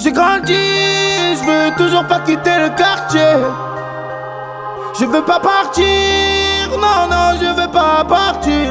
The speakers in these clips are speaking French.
J'ai grandi, je veux toujours pas quitter le quartier. Je veux pas partir, non, non, je veux pas partir.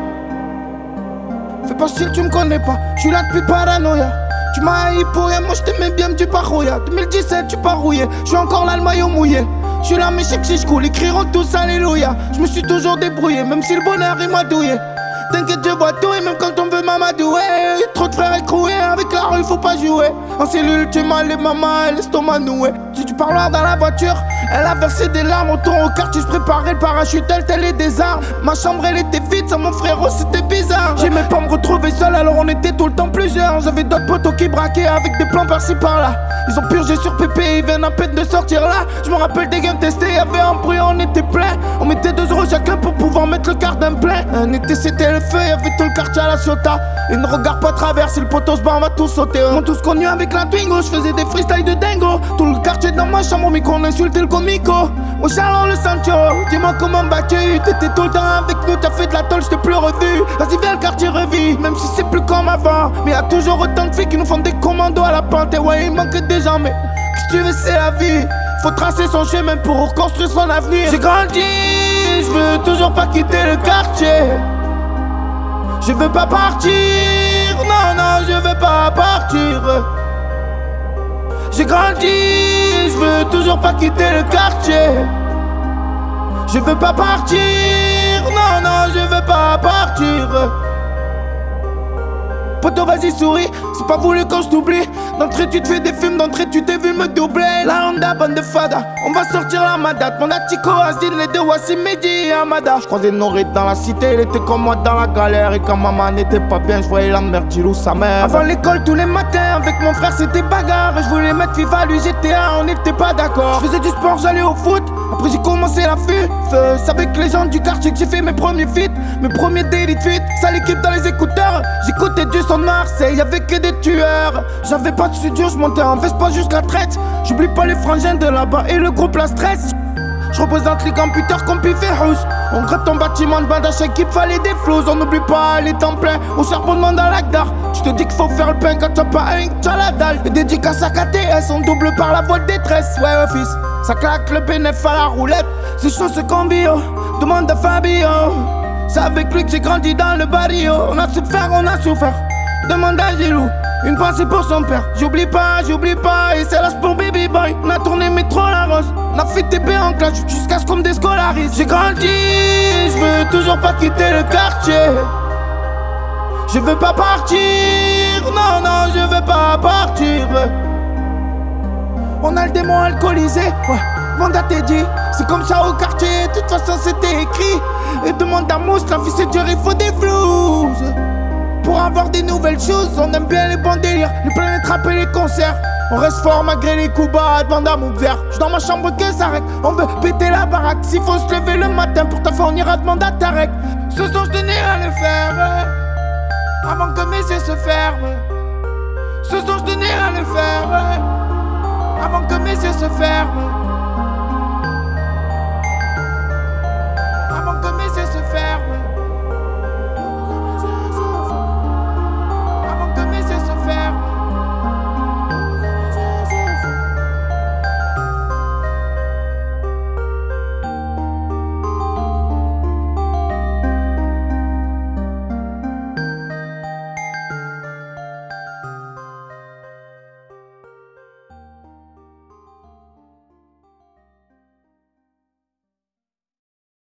Fais pas style, tu me connais pas, je suis là depuis paranoïa. Tu m'as haï pour rien, moi je t'aimais bien, me dis pas rouilla. 2017, tu pas rouillé, je suis encore là le maillot mouillé. Je suis là mais je sais que si je coule, ils crieront tous alléluia. Je me suis toujours débrouillé, même si le bonheur il m'a douillé. T'inquiète, je vois tout et même quand on veut m'amadouer. Y'a trop de frères écroués, avec la rue faut pas jouer. En cellule tu m'as les mamas et l'estomac noué. Si tu parles dans la voiture, elle a versé des larmes. Autour au quartier, je préparais le parachute, elle telle des armes. Ma chambre elle était vide, sans mon frérot c'était bizarre. J'aimais pas me retrouver seul, alors on était tout le temps plusieurs. J'avais d'autres potos qui braquaient avec des plans par-ci par-là. Ils ont purgé sur Pépé, ils viennent à peine de sortir là. Je me rappelle des games testés, y'avait un bruit, on était plein. On mettait 2 euros chacun pour pouvoir mettre le quart d'un plein. Un été c'était le feu, y'avait tout le quartier à la Ciotat. Et ne regarde pas travers, si le poteau se bat on va tous sauter. On m'a tous connu avec la Twingo, je faisais des freestyles de dingo. Tout le quartier dans ma chambre, au micro on insultait le comico. Au Charlon le Sancho, dis-moi comment battu. T'étais tout le temps avec nous, t'as fait de la tôle, j't'ai plus revu. Vas-y viens le quartier revit, même si c'est plus comme avant. Mais y'a toujours autant de filles qui nous font des commandos à la pente. Et ouais il manque des gens mais qu'est-ce que tu veux c'est la vie. Faut tracer son chemin pour reconstruire son avenir. J'ai grandi, je veux toujours pas quitter le quartier. Je veux pas partir, non, non, je veux pas partir. J'ai grandi, je veux toujours pas quitter le quartier. Je veux pas partir, non, non, je veux pas partir. Poto vas-y souris, c'est pas voulu quand je t'oublie. D'entrée tu te fais des films, d'entrée tu t'es vu me doubler. La Honda, bande de fada, on va sortir la madate. Mon Atiko, Asdin, les deux Wassim, Mehdi et Amada. Je croisais Norit dans la cité, il était comme moi dans la galère. Et quand maman n'était pas bien, je voyais la merde, Gilou sa mère. Avant l'école tous les matins, avec mon frère c'était bagarre. Et je voulais mettre FIFA, lui GTA, on n'était pas d'accord. Je faisais du sport, j'allais au foot, après j'ai commencé la fête. C'est avec les gens du quartier que j'ai fait mes premiers feats. Mes premiers daily tweets, ça l'équipe dans les écouteurs. J'écoutais du son de Marseille, y'avait que des tueurs. J'avais pas de studio, je montais en Vespa jusqu'à traite. J'oublie pas les frangins de là-bas et le groupe La Stress. Je représente les computers comme Pif et House. On gratte ton bâtiment de bande à chaque équipe, fallait des flows. On n'oublie pas les temps pleins, au charbonnement dans l'Agdar. Tu te dis qu'il faut faire le pain quand t'as pas un, t'as la dalle. Les dédicaces à KTS, on double par la voix de détresse. Ouais office, ça claque le bénéf à la roulette. C'est chaud ce combi, oh. Demande à Fabio. C'est avec lui que j'ai grandi dans le barrio. On a souffert, on a souffert. Demande à Gilou, une pensée pour son père. J'oublie pas, et c'est l'âge pour Baby Boy. On a tourné métro la rose, on a fait TP en clash jusqu'à ce qu'on me déscolarise. J'ai grandi, je veux toujours pas quitter le quartier. Je veux pas partir, non, non, je veux pas partir. On a le démon alcoolisé, ouais, demande à Teddy. C'est comme ça au quartier, de toute façon c'était écrit. Et demande à Mousse, la vie c'est dur, il faut des blues. Pour avoir des nouvelles choses, on aime bien les bons délires, les planètes rap et les concerts. On reste fort malgré les coups bas, demande à Moubzer. J'suis dans ma chambre que ça règle, on veut péter la baraque. S'il faut se lever le matin pour ta on ira demander à Tarek. Ce soir j'tenais à le faire, avant que mes yeux se ferment. Ce soir j'tenais à le faire, avant que mes yeux se ferment. Avant que mes yeux se ferment.